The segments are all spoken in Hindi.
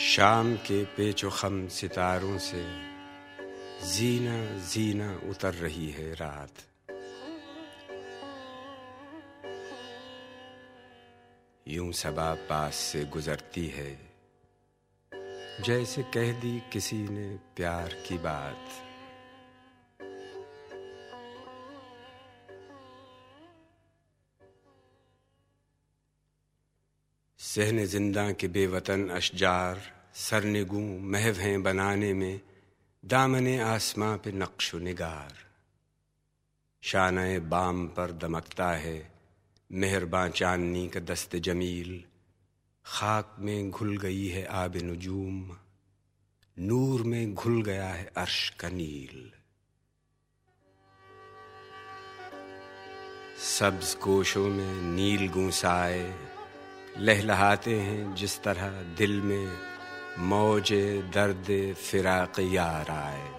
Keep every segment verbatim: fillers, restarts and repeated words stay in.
शाम के पेचो खम सितारों से जीना जीना उतर रही है रात। यूं सबा पास से गुजरती है जैसे कह दी किसी ने प्यार की बात। सहने जिंदा के बेवतन अशजार सरनिगूं महव हैं बनाने में दामने आसमां पे नक्शो निगार। शानाए बाम पर दमकता है मेहरबां चांदनी का दस्त जमील। खाक में घुल गई है आब नुजूम, नूर में घुल गया है अर्श का नील। सब्ज कोशों में नील गूंसाए लहलहाते हैं जिस तरह दिल में मौजे दर्द फिराक यार आए।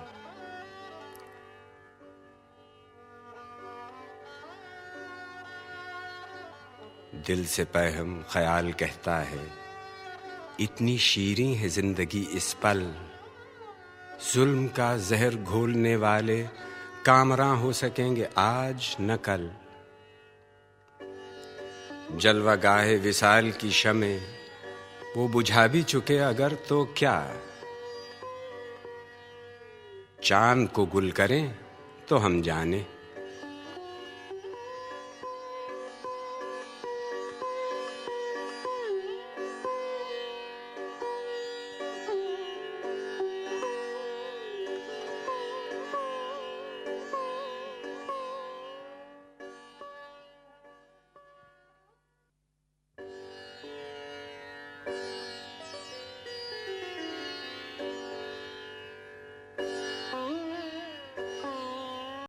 दिल से पैहम ख्याल कहता है इतनी शीरीं है जिंदगी इस पल। जुल्म का जहर घोलने वाले कामरां हो सकेंगे आज न कल। जलवा गाहे विसाल की शमे वो बुझा भी चुके अगर तो क्या। चांद को गुल करें तो हम जाने